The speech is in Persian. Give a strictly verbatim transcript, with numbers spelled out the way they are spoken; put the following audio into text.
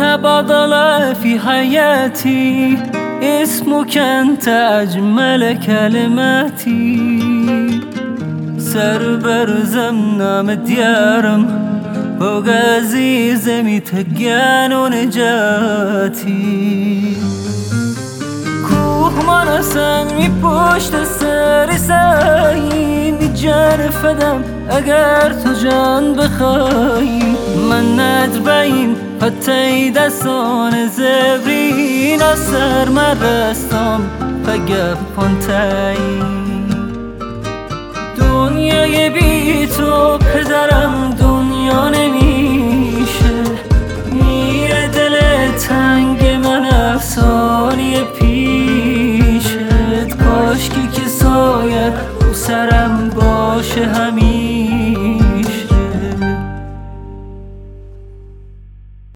تبادل في حياتي اسمك أنت أجمل كلماتي. سر برزم نام ديارم فوق عزيزمي تهجان ونجاتي. کوه من سنگ پشت سر سعی می جان فدم اگر تو جان بخوای. من ندربیم پتی دستان زبرین سر من رستم فگب پنتایی. دنیای بی تو پدرم دنیا نمیشه. میره دل تنگ من افسانه پیشت. کاشکی که سایت رو سرم باشه همین